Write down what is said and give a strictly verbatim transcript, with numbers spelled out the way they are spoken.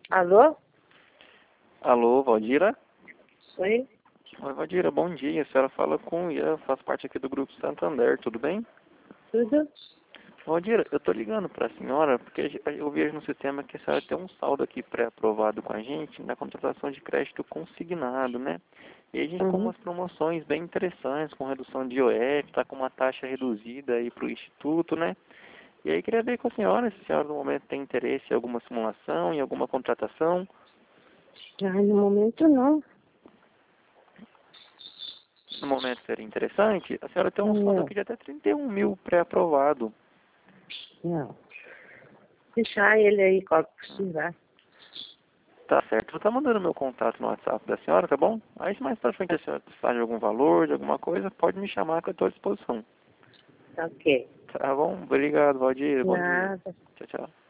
Alô? Alô, Valdira? Oi? Oi, Valdira, bom dia. A senhora fala com o Ian, faz parte aqui do Grupo Santander, tudo bem? Tudo? Valdira, eu tô ligando pra senhora porque eu vejo no sistema que a senhora tem um saldo aqui pré-aprovado com a gente na contratação de crédito consignado, né? E a gente tem Uhum. umas promoções bem interessantes, com redução de I O F, tá com uma taxa reduzida aí pro Instituto, né? E aí queria ver com a senhora se a senhora no momento tem interesse em alguma simulação, em alguma contratação. Ai, no momento não. No momento seria interessante, a senhora tem um saldo Não. aqui de até trinta e um mil pré-aprovado. Não. Deixar ele aí quando precisar. Tá certo. Vou estar mandando meu contato no WhatsApp da senhora, tá bom? Aí se mais pra frente a senhora precisar de algum valor, de alguma coisa, pode me chamar que eu estou à disposição. Tá ok. Tá bom? Obrigado, Valdir. Bom dia. Nada. Tchau, tchau.